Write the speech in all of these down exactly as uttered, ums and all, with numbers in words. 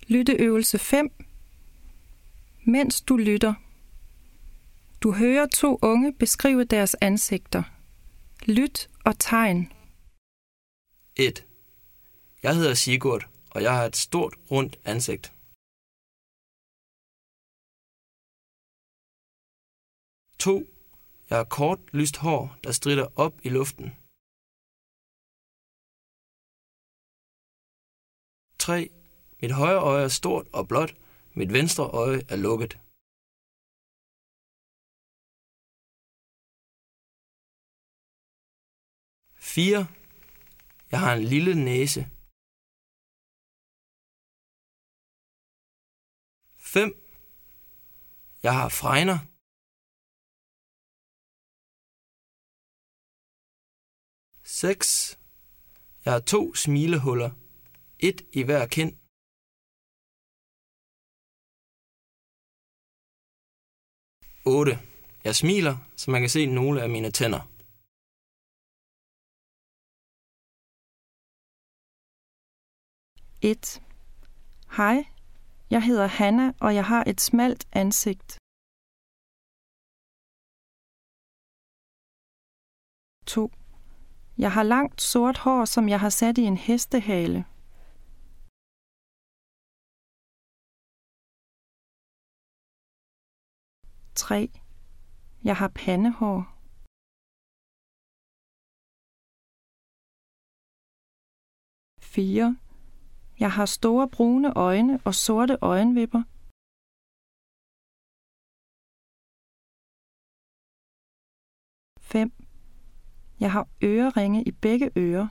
Lytteøvelse fem. Mens du lytter. Du hører to unge beskrive deres ansigter. Lyt og tegn. et. Jeg hedder Sigurd, og jeg har et stort, rundt ansigt. to. Jeg har kort, lyst hår, der stritter op i luften. tre. Mit højre øje er stort og blåt, mit venstre øje er lukket. fire. Jeg har en lille næse. fem. Jeg har fregner. seks. Jeg har to smilehuller, et i hver kind. otte. Jeg smiler, så man kan se nogle af mine tænder. et. Hej, jeg hedder Hanna, og jeg har et smalt ansigt. to. Jeg har langt sort hår, som jeg har sat i en hestehale. tre. Jeg har pandehår. fire. Jeg har store brune øjne og sorte øjenvipper. fem. Jeg har øreringe i begge ører.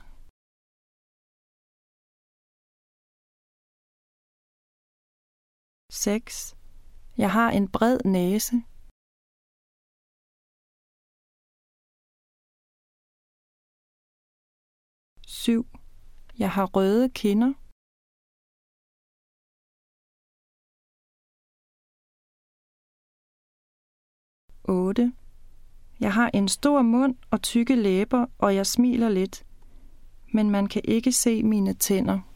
seks. Jeg har en bred næse. syv. Jeg har røde kinder. otte. Jeg har en stor mund og tykke læber, og jeg smiler lidt, men man kan ikke se mine tænder.